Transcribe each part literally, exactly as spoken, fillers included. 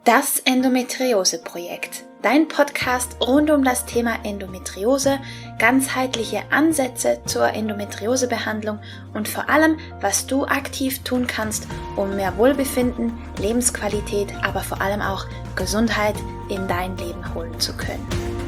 Das Endometriose-Projekt, dein Podcast rund um das Thema Endometriose, ganzheitliche Ansätze zur Endometriosebehandlung und vor allem, was du aktiv tun kannst, um mehr Wohlbefinden, Lebensqualität, aber vor allem auch Gesundheit in dein Leben holen zu können.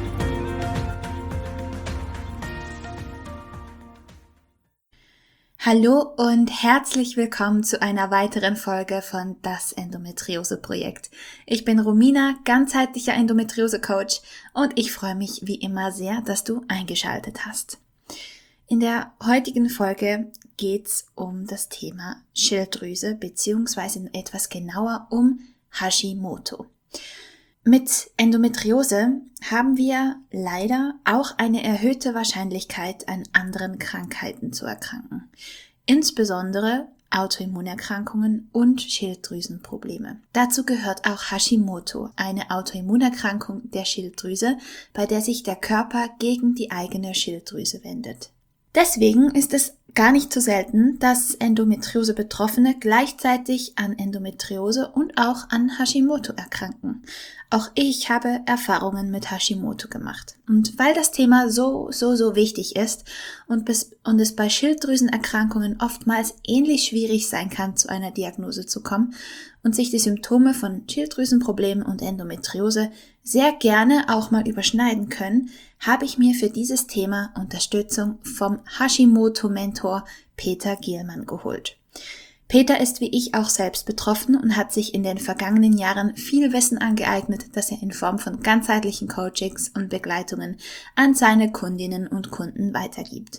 Hallo und herzlich willkommen zu einer weiteren Folge von Das Endometriose-Projekt. Ich bin Romina, ganzheitlicher Endometriose-Coach und ich freue mich wie immer sehr, dass du eingeschaltet hast. In der heutigen Folge geht's um das Thema Schilddrüse beziehungsweise etwas genauer um Hashimoto. Mit Endometriose haben wir leider auch eine erhöhte Wahrscheinlichkeit, an anderen Krankheiten zu erkranken. Insbesondere Autoimmunerkrankungen und Schilddrüsenprobleme. Dazu gehört auch Hashimoto, eine Autoimmunerkrankung der Schilddrüse, bei der sich der Körper gegen die eigene Schilddrüse wendet. Deswegen ist es gar nicht so selten, dass Endometriose-Betroffene gleichzeitig an Endometriose und auch an Hashimoto erkranken. Auch ich habe Erfahrungen mit Hashimoto gemacht. Und weil das Thema so, so, so wichtig ist und, bis, und es bei Schilddrüsenerkrankungen oftmals ähnlich schwierig sein kann, zu einer Diagnose zu kommen und sich die Symptome von Schilddrüsenproblemen und Endometriose sehr gerne auch mal überschneiden können, habe ich mir für dieses Thema Unterstützung vom Hashimoto-Mentor Peter Gielmann geholt. Peter ist wie ich auch selbst betroffen und hat sich in den vergangenen Jahren viel Wissen angeeignet, das er in Form von ganzheitlichen Coachings und Begleitungen an seine Kundinnen und Kunden weitergibt.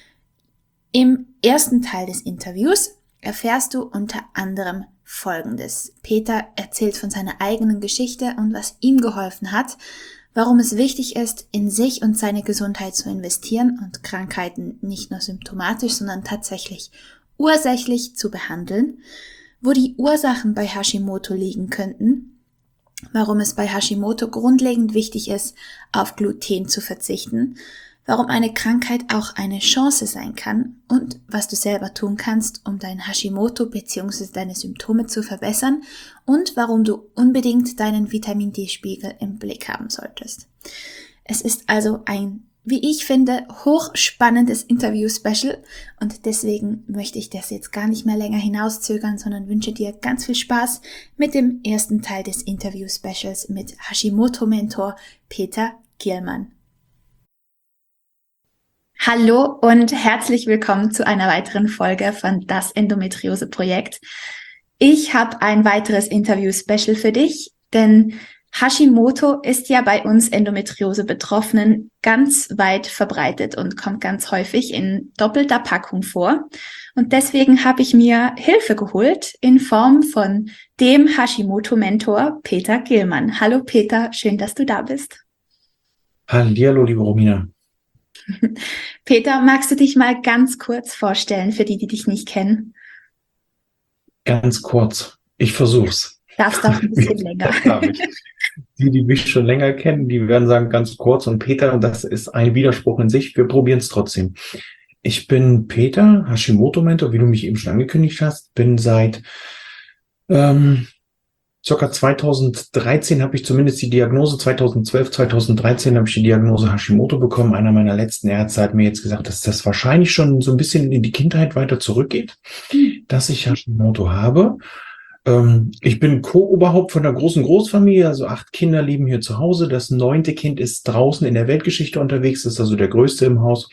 Im ersten Teil des Interviews erfährst du unter anderem Folgendes. Peter erzählt von seiner eigenen Geschichte und was ihm geholfen hat, warum es wichtig ist, in sich und seine Gesundheit zu investieren und Krankheiten nicht nur symptomatisch, sondern tatsächlich ursächlich zu behandeln, wo die Ursachen bei Hashimoto liegen könnten, warum es bei Hashimoto grundlegend wichtig ist, auf Gluten zu verzichten, warum eine Krankheit auch eine Chance sein kann und was du selber tun kannst, um dein Hashimoto bzw. deine Symptome zu verbessern und warum du unbedingt deinen Vitamin-D-Spiegel im Blick haben solltest. Es ist also ein, wie ich finde, hochspannendes Interview-Special und deswegen möchte ich das jetzt gar nicht mehr länger hinauszögern, sondern wünsche dir ganz viel Spaß mit dem ersten Teil des Interview-Specials mit Hashimoto-Mentor Peter Gielmann. Hallo und herzlich willkommen zu einer weiteren Folge von Das Endometriose-Projekt. Ich habe ein weiteres Interview-Special für dich, denn Hashimoto ist ja bei uns Endometriose-Betroffenen ganz weit verbreitet und kommt ganz häufig in doppelter Packung vor. Und deswegen habe ich mir Hilfe geholt in Form von dem Hashimoto-Mentor Peter Gielmann. Hallo Peter, schön, dass du da bist. Hallihallo, liebe Romina. Peter, magst du dich mal ganz kurz vorstellen für die, die dich nicht kennen? Ganz kurz. Ich versuch's. Darfst auch ein bisschen länger. Die, die mich schon länger kennen, die werden sagen ganz kurz. Und Peter, das ist ein Widerspruch in sich. Wir probieren es trotzdem. Ich bin Peter, Hashimoto-Mentor, wie du mich eben schon angekündigt hast. Bin seit ähm, circa zweitausenddreizehn habe ich zumindest die Diagnose, zweitausendzwölf, zweitausenddreizehn habe ich die Diagnose Hashimoto bekommen. Einer meiner letzten Ärzte hat mir jetzt gesagt, dass das wahrscheinlich schon so ein bisschen in die Kindheit weiter zurückgeht, dass ich Hashimoto habe. Ähm, ich bin Co-Oberhaupt von einer großen Großfamilie, also acht Kinder leben hier zu Hause. Das neunte Kind ist draußen in der Weltgeschichte unterwegs, ist also der größte im Haus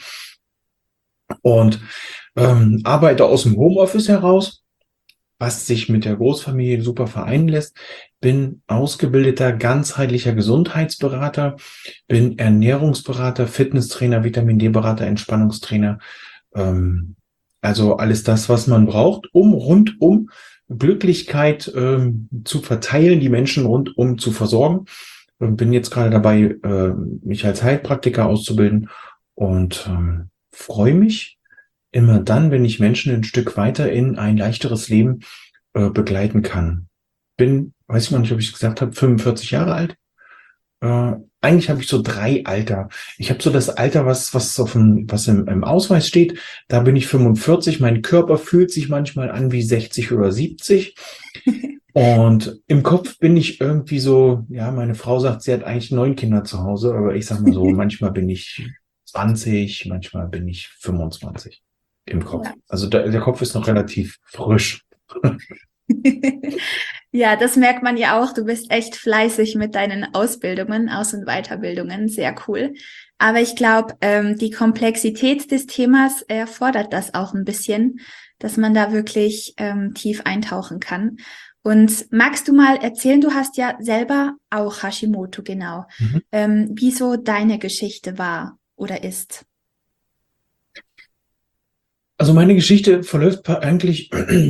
und ähm, arbeite aus dem Homeoffice heraus, was sich mit der Großfamilie super vereinen lässt. Bin ausgebildeter, ganzheitlicher Gesundheitsberater, bin Ernährungsberater, Fitnesstrainer, Vitamin-D-Berater, Entspannungstrainer. Ähm, also alles das, was man braucht, um rundum Glücklichkeit ähm, zu verteilen, die Menschen rundum zu versorgen. Ähm, bin jetzt gerade dabei, äh, mich als Heilpraktiker auszubilden und ähm, freue mich immer dann, wenn ich Menschen ein Stück weiter in ein leichteres Leben äh, begleiten kann. Bin, weiß ich noch nicht, ob ich es gesagt habe, fünfundvierzig Jahre alt. Äh, eigentlich habe ich so drei Alter. Ich habe so das Alter, was was auf dem, was im, im Ausweis steht. Da bin ich fünfundvierzig. Mein Körper fühlt sich manchmal an wie sechzig oder siebzig. Und im Kopf bin ich irgendwie so, ja, meine Frau sagt, sie hat eigentlich neun Kinder zu Hause, aber ich sag mal so, manchmal bin ich zwanzig, manchmal bin ich fünfundzwanzig im Kopf. Ja. Also der, der Kopf ist noch relativ frisch. Ja, das merkt man ja auch. Du bist echt fleißig mit deinen Ausbildungen, Aus- und Weiterbildungen. Sehr cool. Aber ich glaube, ähm, die Komplexität des Themas erfordert das auch ein bisschen, dass man da wirklich ähm, tief eintauchen kann. Und magst du mal erzählen, du hast ja selber auch Hashimoto, genau. Mhm. Ähm, wie so deine Geschichte war oder ist? Also meine Geschichte verläuft pa- eigentlich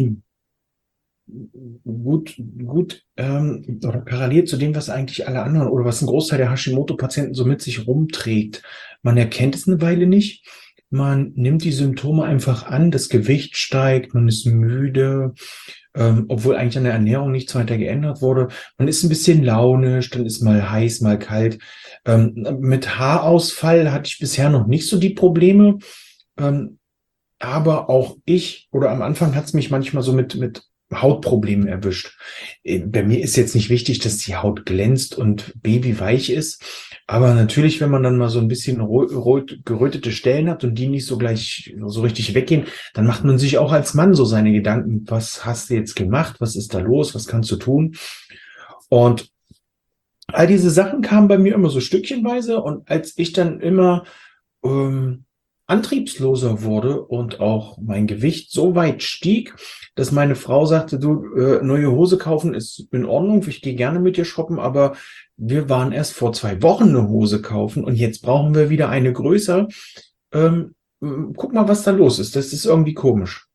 gut, gut ähm, oder parallel zu dem, was eigentlich alle anderen oder was ein Großteil der Hashimoto-Patienten so mit sich rumträgt. Man erkennt es eine Weile nicht. Man nimmt die Symptome einfach an, das Gewicht steigt, man ist müde, ähm, obwohl eigentlich an der Ernährung nichts weiter geändert wurde. Man ist ein bisschen launisch, dann ist mal heiß, mal kalt. Ähm, mit Haarausfall hatte ich bisher noch nicht so die Probleme. Ähm, aber auch ich, oder am Anfang hat es mich manchmal so mit, mit Hautproblemen erwischt. Äh, Bei mir ist jetzt nicht wichtig, dass die Haut glänzt und babyweich ist. Aber natürlich, wenn man dann mal so ein bisschen rot, rot, gerötete Stellen hat und die nicht so gleich so richtig weggehen, dann macht man sich auch als Mann so seine Gedanken. Was hast du jetzt gemacht? Was ist da los? Was kannst du tun? Und all diese Sachen kamen bei mir immer so stückchenweise. Und als ich dann immer ähm, antriebsloser wurde und auch mein Gewicht so weit stieg, dass meine Frau sagte, du, äh, neue Hose kaufen ist in Ordnung, ich gehe gerne mit dir shoppen, aber wir waren erst vor zwei Wochen eine Hose kaufen und jetzt brauchen wir wieder eine größer. Ähm, m, guck mal, was da los ist. Das ist irgendwie komisch.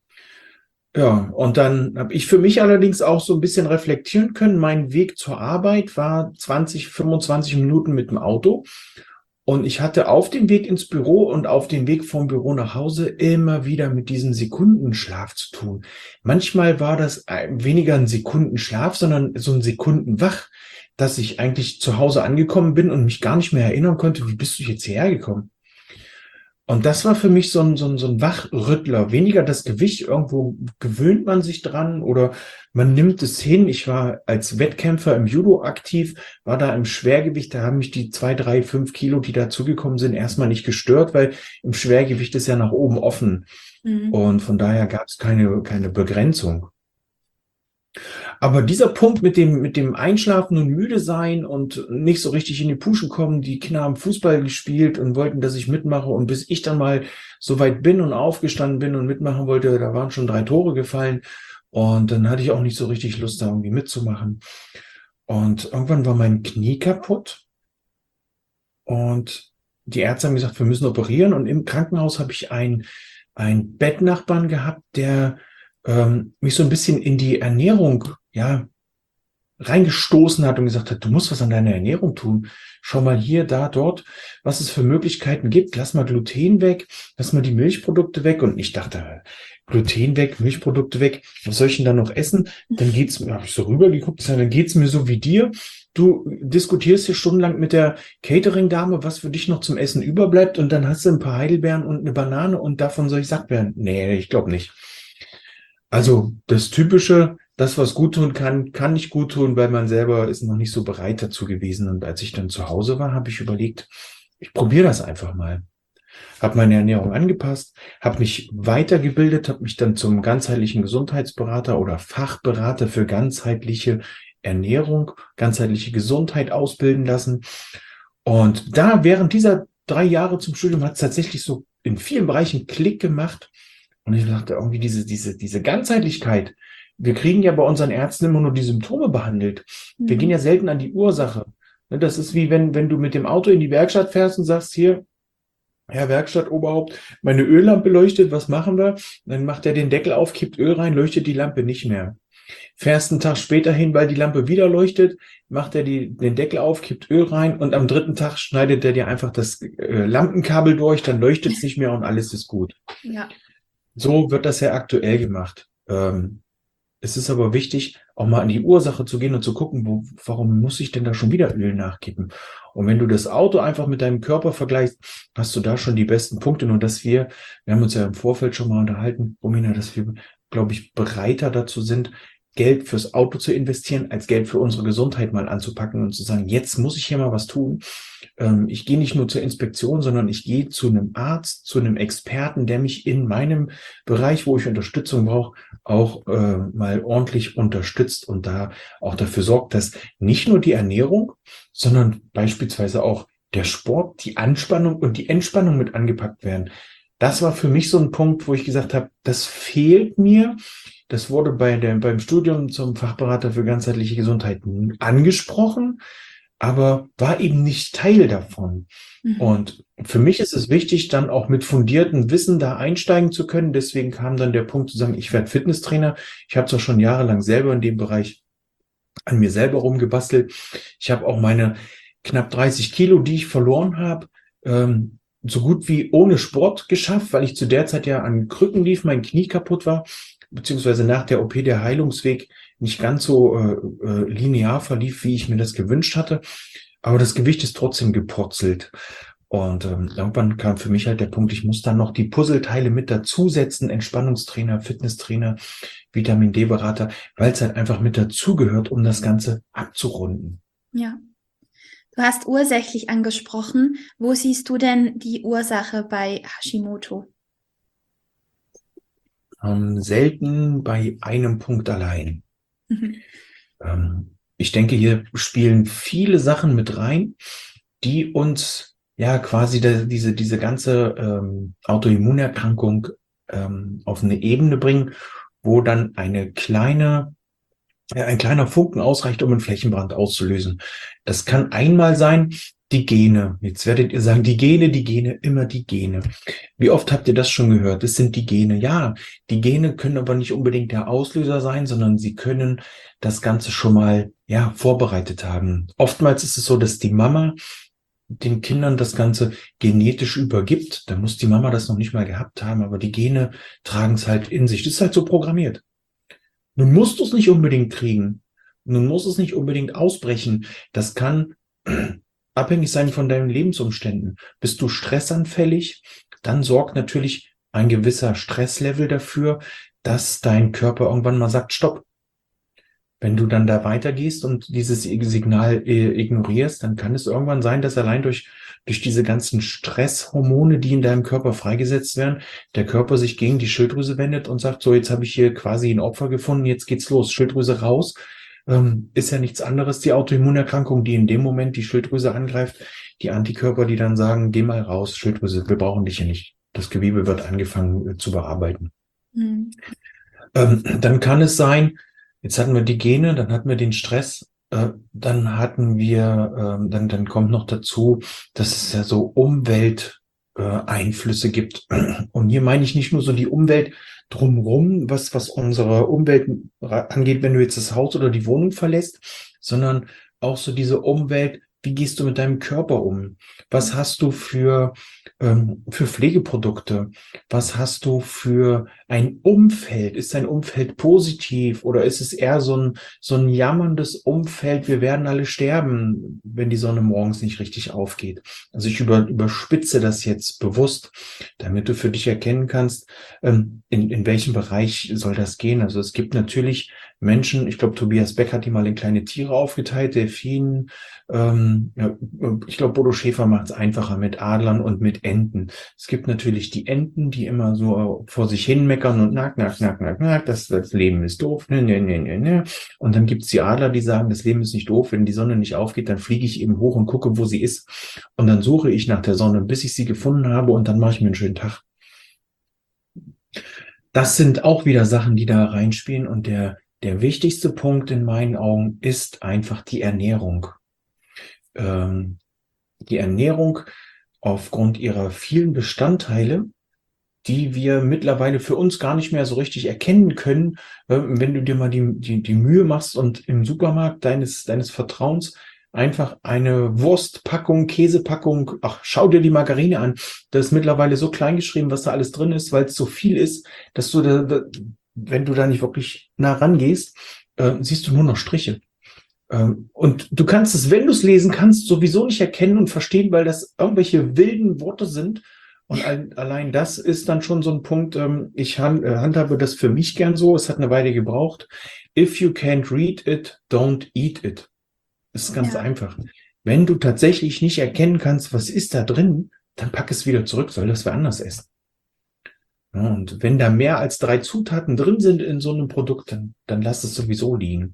Ja, und dann habe ich für mich allerdings auch so ein bisschen reflektieren können. Mein Weg zur Arbeit war zwanzig, fünfundzwanzig Minuten mit dem Auto. Und ich hatte auf dem Weg ins Büro und auf dem Weg vom Büro nach Hause immer wieder mit diesem Sekundenschlaf zu tun. Manchmal war das ein- weniger ein Sekundenschlaf, sondern so ein Sekundenwach, dass ich eigentlich zu Hause angekommen bin und mich gar nicht mehr erinnern konnte, wie bist du jetzt hierher gekommen? Und das war für mich so ein, so ein, so ein Wachrüttler. Weniger das Gewicht, irgendwo gewöhnt man sich dran oder man nimmt es hin. Ich war als Wettkämpfer im Judo aktiv, war da im Schwergewicht. Da haben mich die zwei, drei, fünf Kilo, die dazugekommen sind, erstmal nicht gestört, weil im Schwergewicht ist ja nach oben offen. Mhm. Und von daher gab es keine, keine Begrenzung. Aber dieser Punkt mit dem, mit dem Einschlafen und müde sein und nicht so richtig in die Puschen kommen, die Kinder haben Fußball gespielt und wollten, dass ich mitmache. Und bis ich dann mal so weit bin und aufgestanden bin und mitmachen wollte, da waren schon drei Tore gefallen. Und dann hatte ich auch nicht so richtig Lust, da irgendwie mitzumachen. Und irgendwann war mein Knie kaputt. Und die Ärzte haben gesagt, wir müssen operieren. Und im Krankenhaus habe ich einen, einen Bettnachbarn gehabt, der ähm, mich so ein bisschen in die Ernährung, ja, reingestoßen hat und gesagt hat, du musst was an deiner Ernährung tun. Schau mal hier, da, dort, was es für Möglichkeiten gibt. Lass mal Gluten weg, lass mal die Milchprodukte weg. Und ich dachte, Gluten weg, Milchprodukte weg, was soll ich denn da noch essen? Dann geht's mir, habe ich so rübergeguckt, dann geht's mir so wie dir. Du diskutierst hier stundenlang mit der Catering-Dame, was für dich noch zum Essen überbleibt, und dann hast du ein paar Heidelbeeren und eine Banane und davon soll ich satt werden. Nee, ich glaube nicht. Also das Typische, das, was gut tun kann, kann nicht gut tun, weil man selber ist noch nicht so bereit dazu gewesen. Und als ich dann zu Hause war, habe ich überlegt, ich probiere das einfach mal. Habe meine Ernährung angepasst, habe mich weitergebildet, habe mich dann zum ganzheitlichen Gesundheitsberater oder Fachberater für ganzheitliche Ernährung, ganzheitliche Gesundheit ausbilden lassen. Und da während dieser drei Jahre zum Studium hat es tatsächlich so in vielen Bereichen Klick gemacht. Und ich dachte irgendwie diese, diese, diese Ganzheitlichkeit. Wir kriegen ja bei unseren Ärzten immer nur die Symptome behandelt. Wir gehen Mhm. ja selten an die Ursache. Ne, das ist wie wenn, wenn du mit dem Auto in die Werkstatt fährst und sagst, hier, Herr Werkstattoberhaupt, meine Öllampe leuchtet, was machen wir? Dann macht er den Deckel auf, kippt Öl rein, leuchtet die Lampe nicht mehr. Fährst einen Tag später hin, weil die Lampe wieder leuchtet, macht er die, den Deckel auf, kippt Öl rein und am dritten Tag schneidet er dir einfach das äh, Lampenkabel durch, dann leuchtet es nicht mehr und alles ist gut. Ja. So wird das ja aktuell gemacht. Ähm, es ist aber wichtig, auch mal an die Ursache zu gehen und zu gucken, wo, warum muss ich denn da schon wieder Öl nachkippen? Und wenn du das Auto einfach mit deinem Körper vergleichst, hast du da schon die besten Punkte. Nur dass wir, wir haben uns ja im Vorfeld schon mal unterhalten, Romina, dass wir, glaube ich, bereiter dazu sind, Geld fürs Auto zu investieren, als Geld für unsere Gesundheit mal anzupacken und zu sagen, jetzt muss ich hier mal was tun. Ähm, ich gehe nicht nur zur Inspektion, sondern ich gehe zu einem Arzt, zu einem Experten, der mich in meinem Bereich, wo ich Unterstützung brauche, auch äh, mal ordentlich unterstützt und da auch dafür sorgt, dass nicht nur die Ernährung, sondern beispielsweise auch der Sport, die Anspannung und die Entspannung mit angepackt werden. Das war für mich so ein Punkt, wo ich gesagt habe, das fehlt mir. Das wurde bei der, beim Studium zum Fachberater für ganzheitliche Gesundheit angesprochen, aber war eben nicht Teil davon. Mhm. Und für mich ist es wichtig, dann auch mit fundiertem Wissen da einsteigen zu können. Deswegen kam dann der Punkt zu sagen, ich werde Fitnesstrainer. Ich habe zwar schon jahrelang selber in dem Bereich an mir selber rumgebastelt. Ich habe auch meine knapp dreißig Kilo, die ich verloren habe, ähm, so gut wie ohne Sport geschafft, weil ich zu der Zeit ja an Krücken lief, mein Knie kaputt war, beziehungsweise nach der O P der Heilungsweg nicht ganz so äh, äh, linear verlief, wie ich mir das gewünscht hatte. Aber das Gewicht ist trotzdem gepurzelt. Und ähm, irgendwann kam für mich halt der Punkt, ich muss dann noch die Puzzleteile mit dazusetzen, Entspannungstrainer, Fitnesstrainer, Vitamin D-Berater, weil es halt einfach mit dazugehört, um das Ganze abzurunden. Ja. Du hast ursächlich angesprochen. Wo siehst du denn die Ursache bei Hashimoto? Ähm, selten bei einem Punkt allein. Mhm. Ähm, ich denke, hier spielen viele Sachen mit rein, die uns ja quasi de, diese, diese ganze ähm, Autoimmunerkrankung ähm, auf eine Ebene bringen, wo dann eine kleine ein kleiner Funken ausreicht, um einen Flächenbrand auszulösen. Das kann einmal sein, die Gene. Jetzt werdet ihr sagen, die Gene, die Gene, immer die Gene. Wie oft habt ihr das schon gehört? Das sind die Gene. Ja, die Gene können aber nicht unbedingt der Auslöser sein, sondern sie können das Ganze schon mal, ja, vorbereitet haben. Oftmals ist es so, dass die Mama den Kindern das Ganze genetisch übergibt. Da muss die Mama das noch nicht mal gehabt haben, aber die Gene tragen es halt in sich. Das ist halt so programmiert. Nun musst du es nicht unbedingt kriegen. Nun muss es nicht unbedingt ausbrechen. Das kann abhängig sein von deinen Lebensumständen. Bist du stressanfällig, dann sorgt natürlich ein gewisser Stresslevel dafür, dass dein Körper irgendwann mal sagt, stopp. Wenn du dann da weitergehst und dieses Signal äh, ignorierst, dann kann es irgendwann sein, dass allein durch durch diese ganzen Stresshormone, die in deinem Körper freigesetzt werden, der Körper sich gegen die Schilddrüse wendet und sagt, so, jetzt habe ich hier quasi ein Opfer gefunden, jetzt geht's los, Schilddrüse raus. Ähm, ist ja nichts anderes, die Autoimmunerkrankung, die in dem Moment die Schilddrüse angreift, die Antikörper, die dann sagen, geh mal raus, Schilddrüse, wir brauchen dich hier nicht. Das Gewebe wird angefangen äh, zu bearbeiten. Mhm. Ähm, dann kann es sein, jetzt hatten wir die Gene, dann hatten wir den Stress, äh, dann hatten wir, äh, dann, dann kommt noch dazu, dass es ja so Umwelteinflüsse äh, gibt. Und hier meine ich nicht nur so die Umwelt drumherum, was, was unsere Umwelt angeht, wenn du jetzt das Haus oder die Wohnung verlässt, sondern auch so diese Umwelt, wie gehst du mit deinem Körper um? Was hast du für, ähm, für Pflegeprodukte? Was hast du für ein Umfeld? Ist dein Umfeld positiv oder ist es eher so ein, so ein jammerndes Umfeld? Wir werden alle sterben, wenn die Sonne morgens nicht richtig aufgeht. Also ich über, überspitze das jetzt bewusst, damit du für dich erkennen kannst, ähm, in, in welchem Bereich soll das gehen. Also es gibt natürlich Menschen, ich glaube, Tobias Beck hat die mal in kleine Tiere aufgeteilt, Delfinen, ähm, ja, ich glaube, Bodo Schäfer macht es einfacher mit Adlern und mit Enten. Es gibt natürlich die Enten, die immer so vor sich hin meckern und nack, nack, nack, nack, nack, das, das Leben ist doof, ne, ne, ne, ne, ne. Und dann gibt's die Adler, die sagen, das Leben ist nicht doof, wenn die Sonne nicht aufgeht, dann fliege ich eben hoch und gucke, wo sie ist. Und dann suche ich nach der Sonne, bis ich sie gefunden habe und dann mache ich mir einen schönen Tag. Das sind auch wieder Sachen, die da reinspielen und der Der wichtigste Punkt in meinen Augen ist einfach die Ernährung. Ähm, die Ernährung aufgrund ihrer vielen Bestandteile, die wir mittlerweile für uns gar nicht mehr so richtig erkennen können, äh, wenn du dir mal die, die, die Mühe machst und im Supermarkt deines, deines Vertrauens einfach eine Wurstpackung, Käsepackung, ach, schau dir die Margarine an. Da ist mittlerweile so klein geschrieben, was da alles drin ist, weil es so viel ist, dass du da, da wenn du da nicht wirklich nah rangehst, äh, siehst du nur noch Striche. Ähm, und du kannst es, wenn du es lesen kannst, sowieso nicht erkennen und verstehen, weil das irgendwelche wilden Worte sind Und al- allein das ist dann schon so ein Punkt, ähm, ich han- äh, handhabe das für mich gern so, es hat eine Weile gebraucht. If you can't read it, don't eat it. Das ist ganz Ja, einfach. Wenn du tatsächlich nicht erkennen kannst, was ist da drin, dann pack es wieder zurück, soll das wer anders essen. Ja, und wenn da mehr als drei Zutaten drin sind in so einem Produkt, dann, dann lass es sowieso liegen.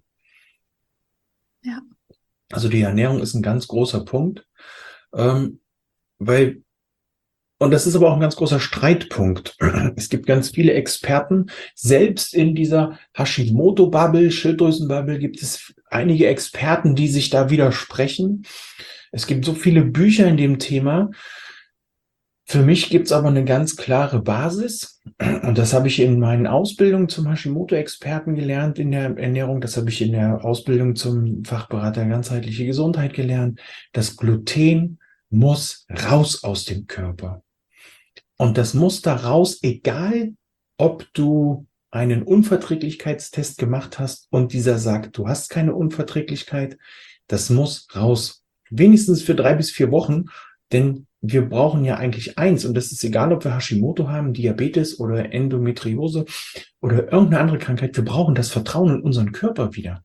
ja, Also die Ernährung ist ein ganz großer Punkt, ähm, weil, und das ist aber auch ein ganz großer Streitpunkt. Es gibt ganz viele Experten, selbst in dieser Hashimoto-Bubble, Schilddrüsen-Bubble gibt es einige Experten, die sich da widersprechen. Es gibt so viele Bücher in dem Thema. Für mich gibt's aber eine ganz klare Basis. Und das habe ich in meinen Ausbildungen zum Hashimoto-Experten gelernt in der Ernährung. Das habe ich in der Ausbildung zum Fachberater ganzheitliche Gesundheit gelernt. Das Gluten muss raus aus dem Körper. Und das muss da raus, egal ob du einen Unverträglichkeitstest gemacht hast und dieser sagt, du hast keine Unverträglichkeit. Das muss raus. Wenigstens für drei bis vier Wochen, denn wir brauchen ja eigentlich eins, und das ist egal, ob wir Hashimoto haben, Diabetes oder Endometriose oder irgendeine andere Krankheit, wir brauchen das Vertrauen in unseren Körper wieder.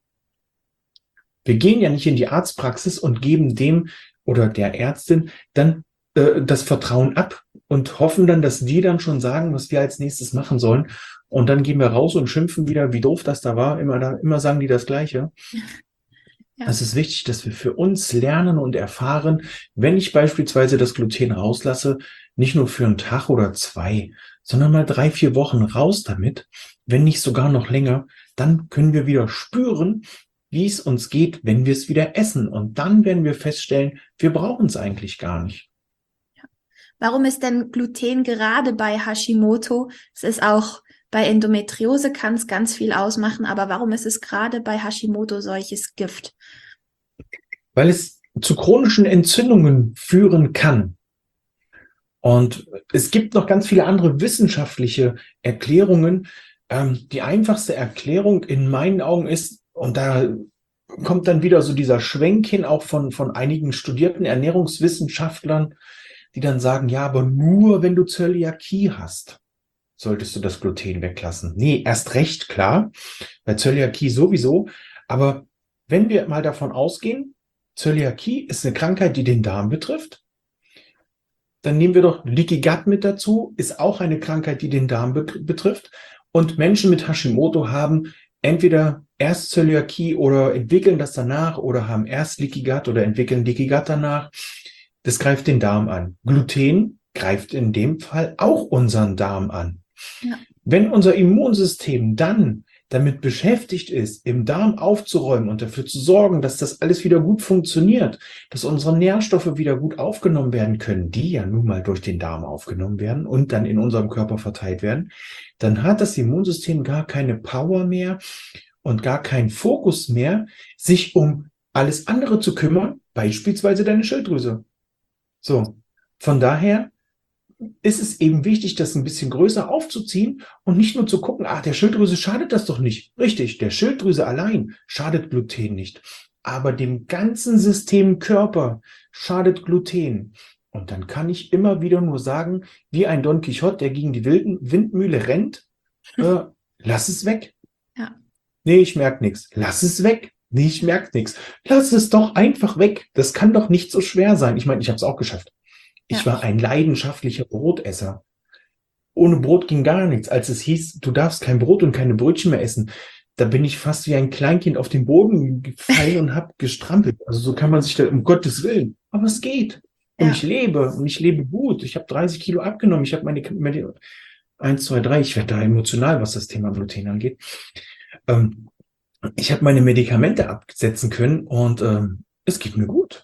Wir gehen ja nicht in die Arztpraxis und geben dem oder der Ärztin dann äh, das Vertrauen ab und hoffen dann, dass die dann schon sagen, was wir als nächstes machen sollen. Und dann gehen wir raus und schimpfen wieder, wie doof das da war. Immer, da, immer sagen die das Gleiche. ja, Es ist wichtig, dass wir für uns lernen und erfahren, wenn ich beispielsweise das Gluten rauslasse, nicht nur für einen Tag oder zwei, sondern mal drei, vier Wochen raus damit, wenn nicht sogar noch länger, dann können wir wieder spüren, wie es uns geht, wenn wir es wieder essen. Und dann werden wir feststellen, wir brauchen es eigentlich gar nicht. Warum ist denn Gluten gerade bei Hashimoto? Es ist auch bei Endometriose kann es ganz viel ausmachen, aber warum ist es gerade bei Hashimoto solches Gift? Weil es zu chronischen Entzündungen führen kann. Und es gibt noch ganz viele andere wissenschaftliche Erklärungen. Ähm, die einfachste Erklärung in meinen Augen ist, und da kommt dann wieder so dieser Schwenk hin, auch von, von einigen studierten Ernährungswissenschaftlern, die dann sagen, ja, aber nur wenn du Zöliakie hast, solltest du das Gluten weglassen. Nee, erst recht, klar, bei Zöliakie sowieso. Aber wenn wir mal davon ausgehen, Zöliakie ist eine Krankheit, die den Darm betrifft, dann nehmen wir doch Leaky Gut mit dazu, ist auch eine Krankheit, die den Darm be- betrifft. Und Menschen mit Hashimoto haben entweder erst Zöliakie oder entwickeln das danach oder haben erst Leaky Gut oder entwickeln Leaky Gut danach. Das greift den Darm an. Gluten greift in dem Fall auch unseren Darm an. Ja. Wenn unser Immunsystem dann damit beschäftigt ist, im Darm aufzuräumen und dafür zu sorgen, dass das alles wieder gut funktioniert, dass unsere Nährstoffe wieder gut aufgenommen werden können, die ja nun mal durch den Darm aufgenommen werden und dann in unserem Körper verteilt werden, dann hat das Immunsystem gar keine Power mehr und gar keinen Fokus mehr, sich um alles andere zu kümmern, beispielsweise deine Schilddrüse. So, von daher ist es eben wichtig, das ein bisschen größer aufzuziehen und nicht nur zu gucken, ach, der Schilddrüse schadet das doch nicht. Richtig, der Schilddrüse allein schadet Gluten nicht. Aber dem ganzen System Körper schadet Gluten. Und dann kann ich immer wieder nur sagen, wie ein Don Quixote, der gegen die Wilden Windmühle rennt, äh, lass es weg. Ja. Nee, ich merke nichts. Lass es weg. Nee, ich merke nichts. Lass es doch einfach weg. Das kann doch nicht so schwer sein. Ich meine, ich habe es auch geschafft. Ich Ja. war ein leidenschaftlicher Brotesser. Ohne Brot ging gar nichts. Als es hieß, du darfst kein Brot und keine Brötchen mehr essen, da bin ich fast wie ein Kleinkind auf den Boden gefallen und habe gestrampelt. Also so kann man sich da, um Gottes Willen. Aber es geht. Und Ja. ich lebe. Und ich lebe gut. Ich habe dreißig Kilo abgenommen. Ich habe meine, meine eins, zwei, drei. Ich werde da emotional, was das Thema Gluten angeht. Ähm, ich habe meine Medikamente absetzen können und ähm, es geht mir gut.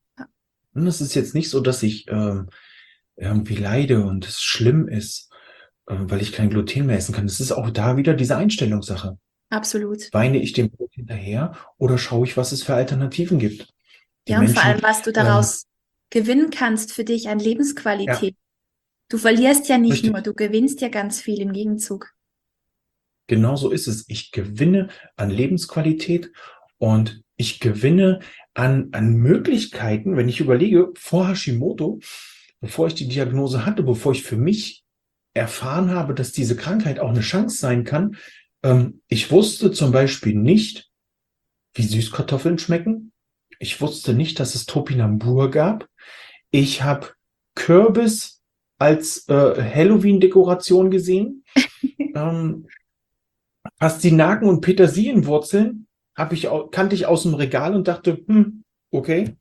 Und es ist jetzt nicht so, dass ich ähm, irgendwie leide und es schlimm ist, äh, weil ich kein Gluten mehr essen kann. Es ist auch da wieder diese Einstellungssache. Absolut. Weine ich dem Brot hinterher oder schaue ich, was es für Alternativen gibt? Die Ja, und vor Menschen, allem, was du ähm, daraus gewinnen kannst für dich an ja, Lebensqualität. Du verlierst ja nicht richtig. nur, du gewinnst ja ganz viel im Gegenzug. Genau so ist es. Ich gewinne an Lebensqualität und ich gewinne an, an Möglichkeiten, wenn ich überlege, vor Hashimoto bevor ich die Diagnose hatte, bevor ich für mich erfahren habe, dass diese Krankheit auch eine Chance sein kann, ähm, ich wusste zum Beispiel nicht, wie Süßkartoffeln schmecken. Ich wusste nicht, dass es Topinambur gab. Ich habe Kürbis als äh, Halloween-Dekoration gesehen. ähm, Pastinaken und Petersilienwurzeln hab ich, au- kannte ich aus dem Regal und dachte, hm, okay.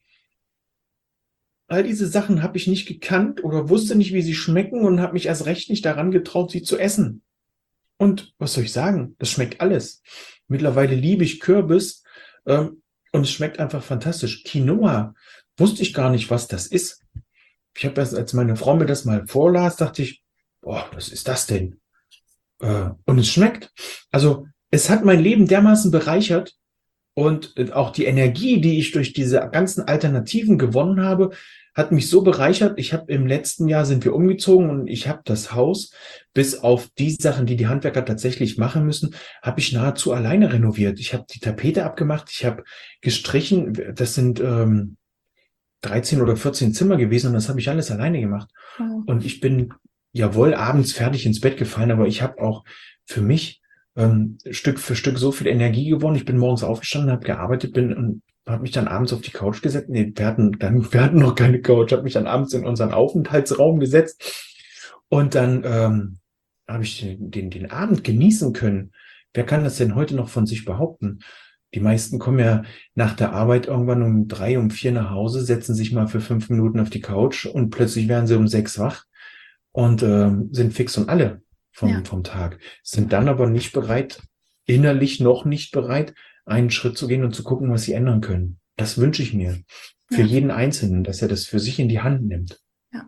All diese Sachen habe ich nicht gekannt oder wusste nicht, wie sie schmecken und habe mich erst recht nicht daran getraut, sie zu essen. Und was soll ich sagen? Das schmeckt alles. Mittlerweile liebe ich Kürbis ähm, und es schmeckt einfach fantastisch. Quinoa wusste ich gar nicht, was das ist. Ich habe das, als meine Frau mir das mal vorlas, dachte ich, boah, was ist das denn? Äh, und es schmeckt. Also es hat mein Leben dermaßen bereichert und äh, auch die Energie, die ich durch diese ganzen Alternativen gewonnen habe, hat mich so bereichert. Ich habe im letzten Jahr sind wir umgezogen und ich habe das Haus, bis auf die Sachen, die die Handwerker tatsächlich machen müssen, habe ich nahezu alleine renoviert. Ich habe die Tapete abgemacht, ich habe gestrichen. Das sind ähm, dreizehn oder vierzehn Zimmer gewesen und das habe ich alles alleine gemacht. Wow. Und ich bin jawohl abends fertig ins Bett gefallen, aber ich habe auch für mich ähm, Stück für Stück so viel Energie gewonnen. Ich bin morgens aufgestanden, habe gearbeitet, bin und habe mich dann abends auf die Couch gesetzt. Nee, wir hatten dann, wir hatten noch keine Couch, habe mich dann abends in unseren Aufenthaltsraum gesetzt und dann ähm, habe ich den, den, den Abend genießen können. Wer kann das denn heute noch von sich behaupten? Die meisten kommen ja nach der Arbeit irgendwann um drei, um vier nach Hause, setzen sich mal für fünf Minuten auf die Couch und plötzlich werden sie um sechs wach und ähm, sind fix und alle Ja. vom, vom Tag, sind dann aber nicht bereit, innerlich noch nicht bereit, einen Schritt zu gehen und zu gucken, was sie ändern können. Das wünsche ich mir für Ja. jeden Einzelnen, dass er das für sich in die Hand nimmt. Ja.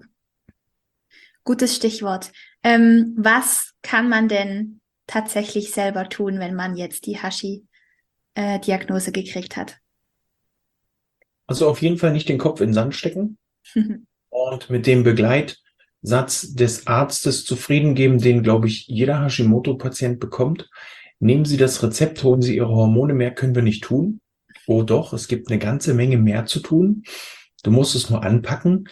Gutes Stichwort. Ähm, was kann man denn tatsächlich selber tun, wenn man jetzt die Hashi-Diagnose gekriegt hat? Also auf jeden Fall nicht den Kopf in den Sand stecken und mit dem Begleitsatz des Arztes zufrieden geben, den, glaube ich, jeder Hashimoto-Patient bekommt. Nehmen Sie das Rezept, holen Sie Ihre Hormone, mehr können wir nicht tun. Oh doch, es gibt eine ganze Menge mehr zu tun. Du musst es nur anpacken.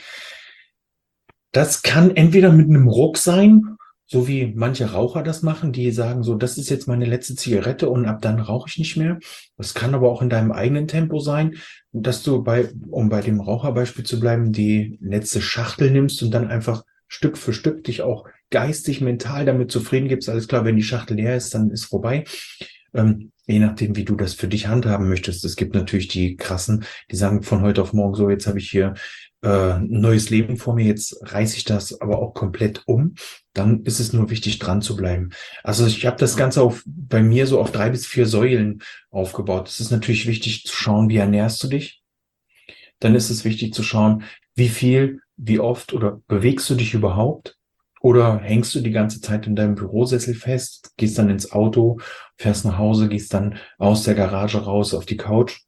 Das kann entweder mit einem Ruck sein, so wie manche Raucher das machen, die sagen so, das ist jetzt meine letzte Zigarette und ab dann rauche ich nicht mehr. Das kann aber auch in deinem eigenen Tempo sein, dass du bei, um bei dem Raucherbeispiel zu bleiben, die letzte Schachtel nimmst und dann einfach Stück für Stück dich auch geistig, mental damit zufrieden gibst. Alles klar, wenn die Schachtel leer ist, dann ist vorbei. Ähm, je nachdem, wie du das für dich handhaben möchtest. Es gibt natürlich die Krassen, die sagen von heute auf morgen so, jetzt habe ich hier äh, ein neues Leben vor mir, jetzt reiße ich das aber auch komplett um. Dann ist es nur wichtig, dran zu bleiben. Also ich habe das Ganze auf, bei mir so auf drei bis vier Säulen aufgebaut. Es ist natürlich wichtig zu schauen, wie ernährst du dich? Dann ist es wichtig zu schauen, wie viel, wie oft oder bewegst du dich überhaupt? Oder hängst du die ganze Zeit in deinem Bürosessel fest, gehst dann ins Auto, fährst nach Hause, gehst dann aus der Garage raus auf die Couch?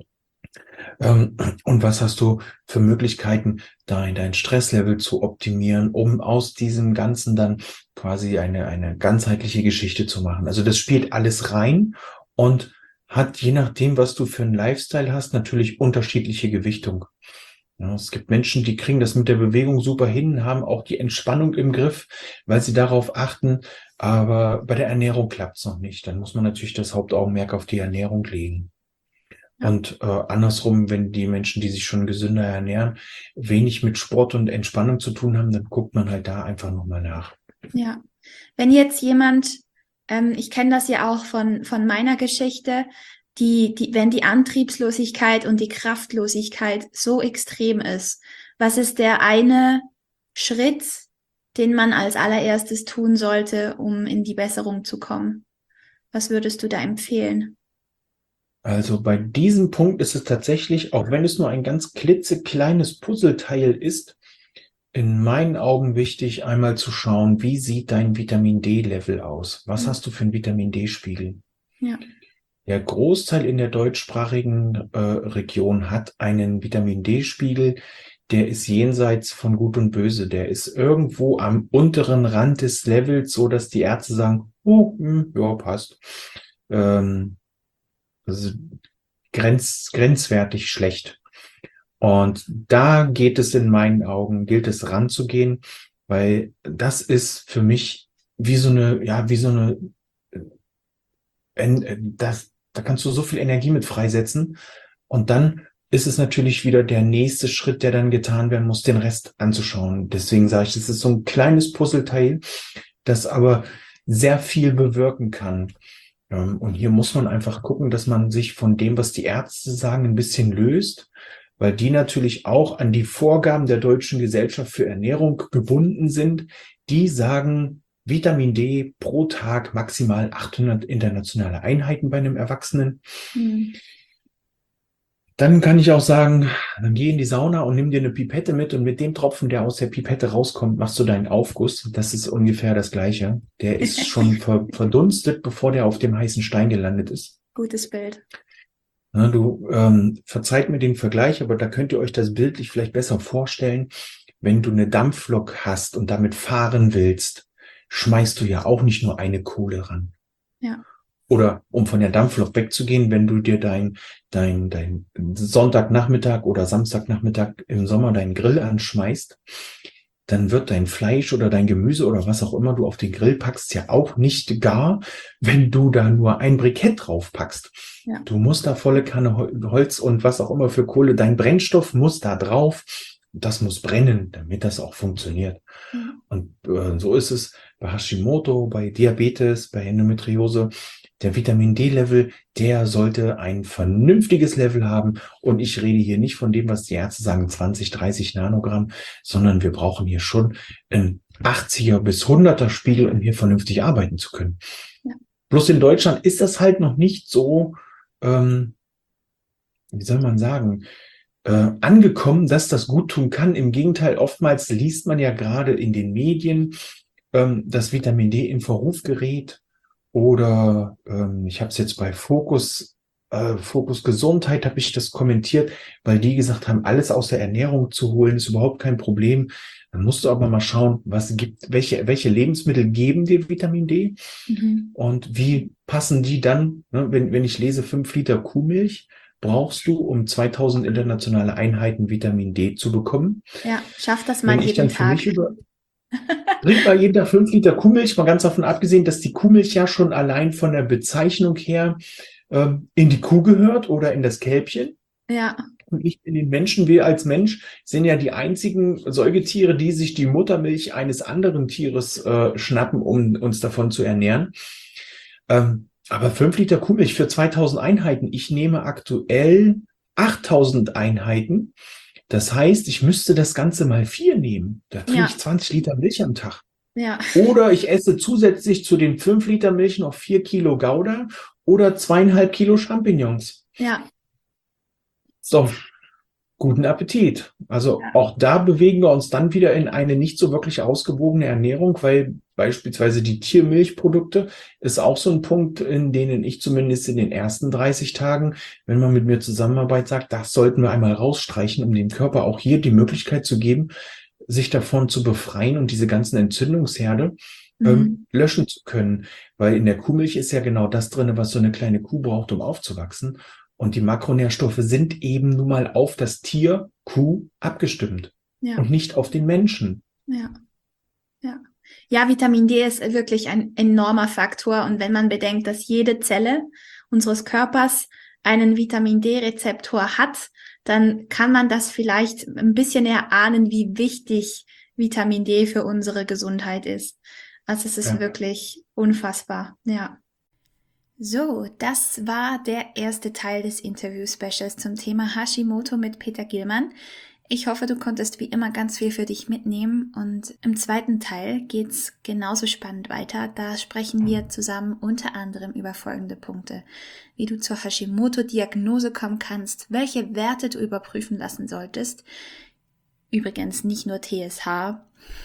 Ähm, und was hast du für Möglichkeiten, dein, dein Stresslevel zu optimieren, um aus diesem Ganzen dann quasi eine, eine ganzheitliche Geschichte zu machen? Also das spielt alles rein und hat, je nachdem, was du für einen Lifestyle hast, natürlich unterschiedliche Gewichtung. Ja, es gibt Menschen, die kriegen das mit der Bewegung super hin, haben auch die Entspannung im Griff, weil sie darauf achten, aber bei der Ernährung klappt es noch nicht. Dann muss man natürlich das Hauptaugenmerk auf die Ernährung legen. Ja. Und äh, andersrum, wenn die Menschen, die sich schon gesünder ernähren, wenig mit Sport und Entspannung zu tun haben, dann guckt man halt da einfach nochmal nach. Ja, wenn jetzt jemand, ähm, ich kenne das ja auch von, von meiner Geschichte, die, die, wenn die Antriebslosigkeit und die Kraftlosigkeit so extrem ist, was ist der eine Schritt, den man als allererstes tun sollte, um in die Besserung zu kommen? Was würdest du da empfehlen? Also bei diesem Punkt ist es tatsächlich, auch wenn es nur ein ganz klitzekleines Puzzleteil ist, in meinen Augen wichtig, einmal zu schauen, wie sieht dein Vitamin D-Level aus? Was Mhm. hast du für einen Vitamin D-Spiegel? Ja. Der Großteil in der deutschsprachigen äh, Region hat einen Vitamin D-Spiegel, der ist jenseits von Gut und Böse. Der ist irgendwo am unteren Rand des Levels, so dass die Ärzte sagen, oh, hm, ja, passt. Ähm, also grenz, grenzwertig schlecht. Und da geht es in meinen Augen, gilt es ranzugehen, weil das ist für mich wie so eine, ja, wie so eine, äh, das, da kannst du so viel Energie mit freisetzen. Und dann ist es natürlich wieder der nächste Schritt, der dann getan werden muss, den Rest anzuschauen. Deswegen sage ich, es ist so ein kleines Puzzleteil, das aber sehr viel bewirken kann. Ähm, Und hier muss man einfach gucken, dass man sich von dem, was die Ärzte sagen, ein bisschen löst, weil die natürlich auch an die Vorgaben der Deutschen Gesellschaft für Ernährung gebunden sind. Die sagen, Vitamin D pro Tag maximal achthundert internationale Einheiten bei einem Erwachsenen. Mhm. Dann kann ich auch sagen, dann geh in die Sauna und nimm dir eine Pipette mit und mit dem Tropfen, der aus der Pipette rauskommt, machst du deinen Aufguss. Das ist ungefähr das Gleiche. Der ist schon ver verdunstet, bevor der auf dem heißen Stein gelandet ist. Gutes Bild. Na, du ähm, verzeiht mir den Vergleich, aber da könnt ihr euch das bildlich vielleicht besser vorstellen. Wenn du eine Dampflok hast und damit fahren willst, schmeißt du ja auch nicht nur eine Kohle ran. Ja. Oder um von der Dampflok wegzugehen, wenn du dir dein, dein, dein Sonntagnachmittag oder Samstagnachmittag im Sommer deinen Grill anschmeißt, dann wird dein Fleisch oder dein Gemüse oder was auch immer du auf den Grill packst, ja auch nicht gar, wenn du da nur ein Brikett drauf packst. Ja. Du musst da volle Kanne Holz und was auch immer für Kohle, dein Brennstoff muss da drauf. Das muss brennen, damit das auch funktioniert. Ja. Und äh, so ist es bei Hashimoto, bei Diabetes, bei Endometriose. Der Vitamin D-Level, der sollte ein vernünftiges Level haben. Und ich rede hier nicht von dem, was die Ärzte sagen, zwanzig, dreißig Nanogramm, sondern wir brauchen hier schon einen achtziger bis hunderter Spiegel, um hier vernünftig arbeiten zu können. Ja. Bloß in Deutschland ist das halt noch nicht so, ähm, wie soll man sagen, äh, angekommen, dass das gut tun kann. Im Gegenteil, oftmals liest man ja gerade in den Medien, ähm, dass Vitamin D in Verruf gerät. Oder ähm, ich habe es jetzt bei Fokus, äh, Fokus Gesundheit, habe ich das kommentiert, weil die gesagt haben, alles aus der Ernährung zu holen, ist überhaupt kein Problem. Dann musst du aber mal schauen, was gibt, welche, welche Lebensmittel geben dir Vitamin D Mhm. und wie passen die dann, ne, wenn, wenn ich lese, fünf Liter Kuhmilch brauchst du, um zweitausend internationale Einheiten Vitamin D zu bekommen. Ja, schaff das mal Wenn ich jeden dann für Tag. mich über Trink mal jeden Tag fünf Liter Kuhmilch, mal ganz davon abgesehen, dass die Kuhmilch ja schon allein von der Bezeichnung her ähm, in die Kuh gehört oder in das Kälbchen Ja, und nicht in den Menschen. Wir als Mensch sind ja die einzigen Säugetiere, die sich die Muttermilch eines anderen Tieres äh, schnappen, um uns davon zu ernähren. Ähm, aber fünf Liter Kuhmilch für zweitausend Einheiten. Ich nehme aktuell achttausend Einheiten. Das heißt, ich müsste das Ganze mal vier nehmen. Da trinke ja, ich zwanzig Liter Milch am Tag. ja, Oder ich esse zusätzlich zu den fünf Liter Milch noch vier Kilo Gouda oder zweieinhalb Kilo Champignons. ja, So, guten Appetit. Also ja, auch da bewegen wir uns dann wieder in eine nicht so wirklich ausgewogene Ernährung, weil beispielsweise die Tiermilchprodukte ist auch so ein Punkt, in denen ich zumindest in den ersten dreißig Tagen, wenn man mit mir zusammenarbeitet, sagt, das sollten wir einmal rausstreichen, um dem Körper auch hier die Möglichkeit zu geben, sich davon zu befreien und diese ganzen Entzündungsherde ähm, mhm. löschen zu können. Weil in der Kuhmilch ist ja genau das drin, was so eine kleine Kuh braucht, um aufzuwachsen. Und die Makronährstoffe sind eben nun mal auf das Tier, Kuh, abgestimmt Ja, und nicht auf den Menschen. ja, ja. Ja, Vitamin D ist wirklich ein enormer Faktor. Und wenn man bedenkt, dass jede Zelle unseres Körpers einen Vitamin D-Rezeptor hat, dann kann man das vielleicht ein bisschen erahnen, wie wichtig Vitamin D für unsere Gesundheit ist. Also es ist Ja. wirklich unfassbar, ja. So, das war der erste Teil des Interview-Specials zum Thema Hashimoto mit Peter Gillmann. Ich hoffe, du konntest wie immer ganz viel für dich mitnehmen und im zweiten Teil geht's genauso spannend weiter. Da sprechen wir zusammen unter anderem über folgende Punkte. Wie du zur Hashimoto-Diagnose kommen kannst, welche Werte du überprüfen lassen solltest. Übrigens nicht nur T S H.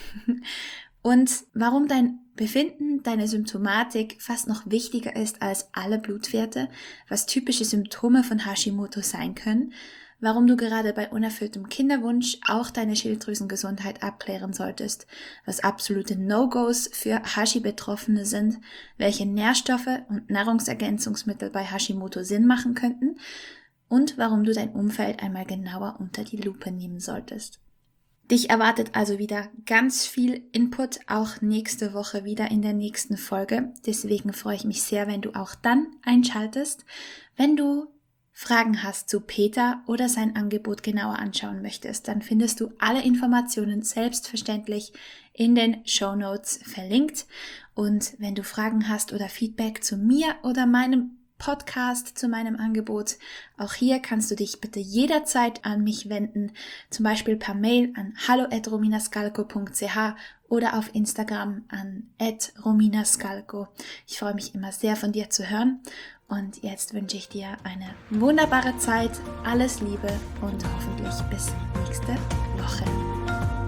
Und warum dein Befinden, deine Symptomatik fast noch wichtiger ist als alle Blutwerte, was typische Symptome von Hashimoto sein können, warum du gerade bei unerfülltem Kinderwunsch auch deine Schilddrüsengesundheit abklären solltest, was absolute No-Gos für Hashi-Betroffene sind, welche Nährstoffe und Nahrungsergänzungsmittel bei Hashimoto Sinn machen könnten und warum du dein Umfeld einmal genauer unter die Lupe nehmen solltest. Dich erwartet also wieder ganz viel Input, auch nächste Woche wieder in der nächsten Folge. Deswegen freue ich mich sehr, wenn du auch dann einschaltest. Wenn du Fragen hast zu Peter oder sein Angebot genauer anschauen möchtest, dann findest du alle Informationen selbstverständlich in den Shownotes verlinkt. Und wenn du Fragen hast oder Feedback zu mir oder meinem Podcast, zu meinem Angebot, auch hier kannst du dich bitte jederzeit an mich wenden, zum Beispiel per Mail an hallo at rominascalco punkt c h oder auf Instagram an at rominascalco. Ich freue mich immer sehr, von dir zu hören. Und jetzt wünsche ich dir eine wunderbare Zeit, alles Liebe und hoffentlich bis nächste Woche.